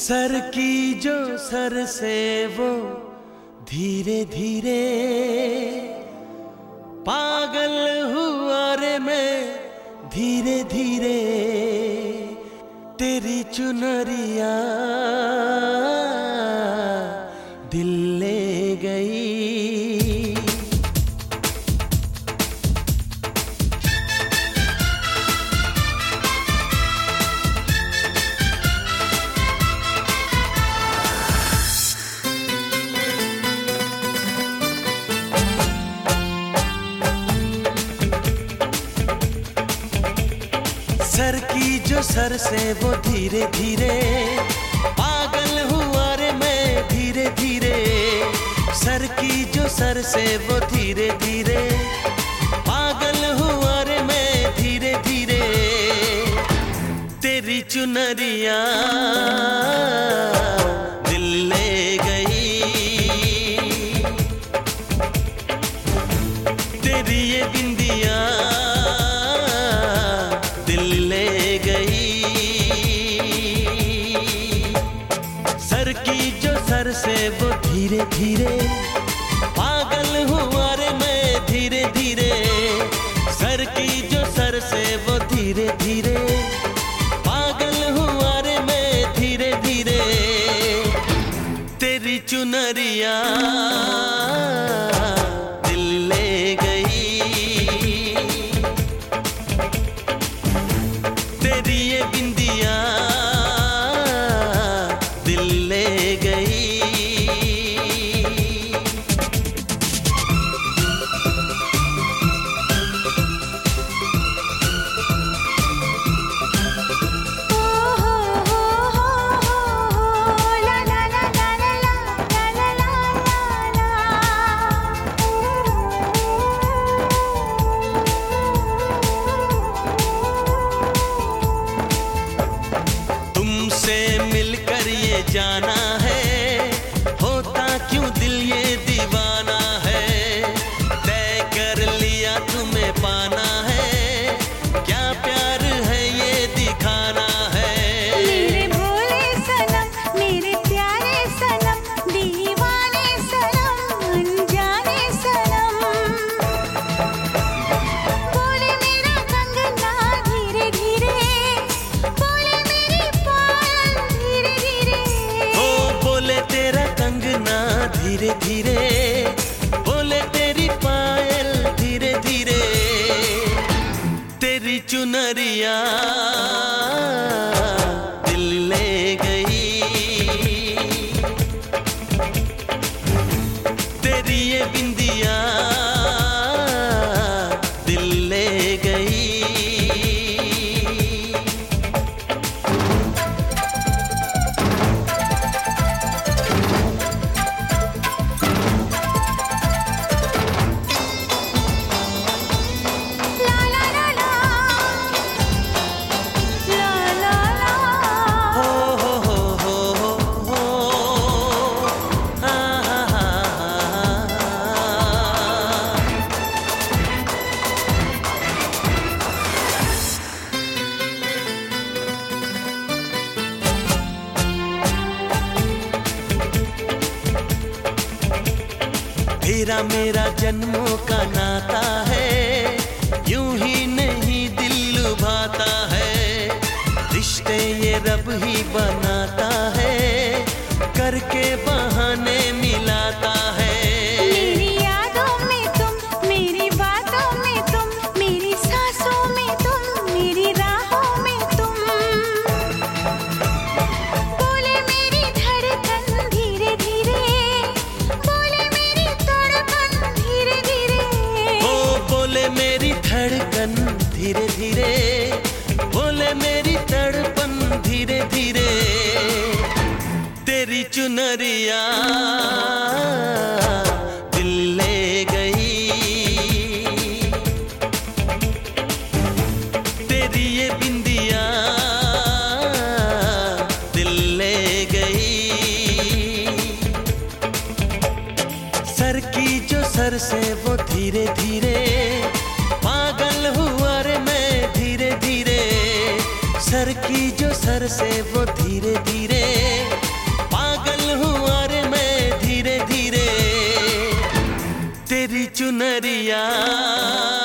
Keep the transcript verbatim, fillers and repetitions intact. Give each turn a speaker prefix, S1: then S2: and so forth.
S1: Sir की जो sir से वो धीरे धीरे पागल हुआ रे मैं धीरे धीरे तेरी चुनरिया दिल ले गई। सर की जो सर से वो धीरे धीरे पागल हुआ रे मैं धीरे धीरे। सर की जो सर से वो धीरे धीरे पागल हुआ रे मैं धीरे धीरे तेरी चुनरिया दिल ले गई। तेरी ये बिंदिया सर की जो सर से वो धीरे धीरे पागल हुआ रे मैं धीरे धीरे। सर की जो सर से वो धीरे धीरे पागल हुआ रे मैं धीरे धीरे तेरी चुनरिया दिल ले गई। तेरी ये बिंदिया मिलकर ये जाना है होता क्यों दिल ये दीवाना है। तय कर लिया तुम्हें पाना है क्या प्यार है ये दिखाना है।
S2: मेरे भोले सनम मेरे प्यारे सनम दीवाने सनम अनजाने सनम। बोले मेरा कंगना धीरे धीरे बोले मेरी पायल धीरे धीरे।
S1: ओ बोले तेरा कंगना धीरे धीरे बोले तेरी पायल धीरे धीरे तेरी चुनरिया दिल ले गई। तेरी ये बिंदिया दिल ले गई। तेरा मेरा जन्मों का नाता है यूं ही नहीं दिल लुभाता है। रिश्ते ये रब ही बनाता है करके बहाने मिलाता है।
S2: मेरी यादों में तुम मेरी बातों में तुम मेरी सांसों में तुम मेरी राहों में तुम। बोले मेरी धड़कन धीरे धीरे बोले मेरी तड़पन धीरे धीरे।
S1: ओ बोले मेरी धड़कन धीरे धीरे बोले मेरी तड़पन धीरे धीरे तेरी चुनरिया दिल ले गई। तेरी ये बिंदिया दिल ले गई। सर की जो सर से वो धीरे धीरे पागल हुआ रे मैं धीरे धीरे। सर की जो सर से वो धीरे धीरे चुनरिया